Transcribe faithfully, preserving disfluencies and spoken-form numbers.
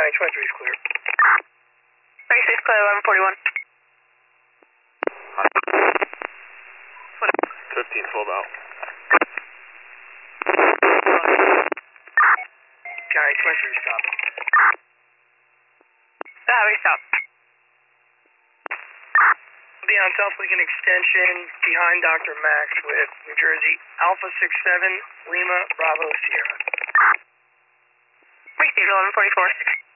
County twenty-three is clear. twenty-six clear, eleven forty-one. fifteen sold out. County twenty-three stop. The highway stop. Be on South Lincoln Extension behind Doctor Max with New Jersey Alpha six seven Lima Bravo Sierra. Receive eleven forty-four.